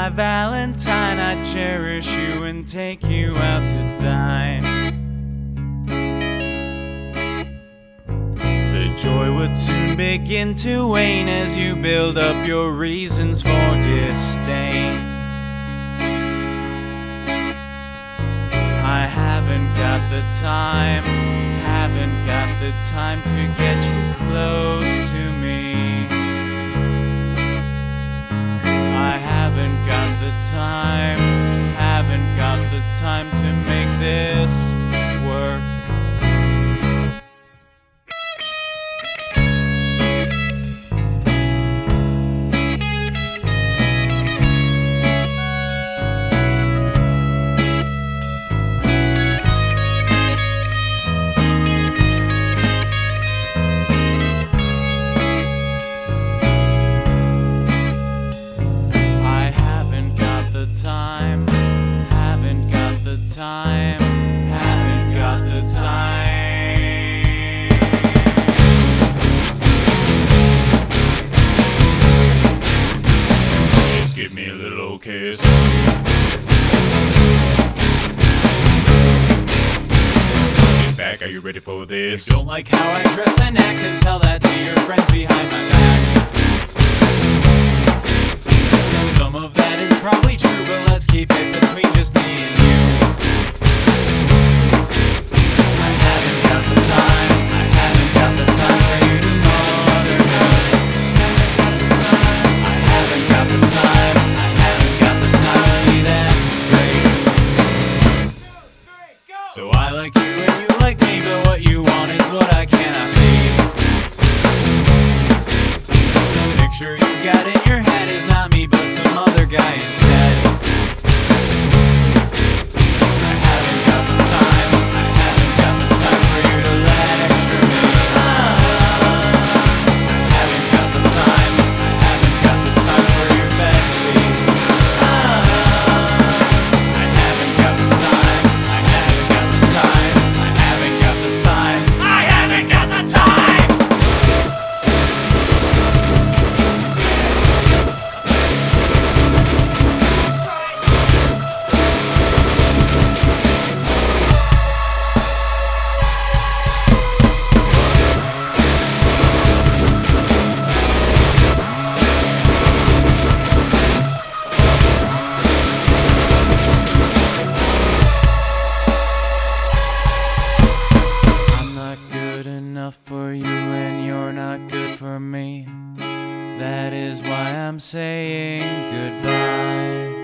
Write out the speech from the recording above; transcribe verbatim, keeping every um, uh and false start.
my Valentine, I'd cherish you and take you out to dine. The joy would soon begin to wane as you build up your reasons for disdain. I haven't got the time, haven't got the time to get you close to me. I haven't got the time, haven't got the time to make this work. Time, haven't got the time, haven't got the time. Just give me a little kiss. Get back, are you ready for this? You don't like how I dress and act, and tell that to your friends behind my back. Some of that is probably true, but let's keep it between just me and you. I haven't got the time, I haven't got the time for you to bother me. I haven't got the time, I haven't got the time to be that great. So I like you and you like me, but what you want is what I cannot be. The picture you got in your head is not me, but some other guy instead. I haven't got the time, I haven't got the time for you to lecture me. I haven't got the time, I haven't got the time for your Betsy. I haven't got the time, I haven't got the time, I haven't got the time, I haven't got the time. For you and you're not good for me. That is why I'm saying goodbye.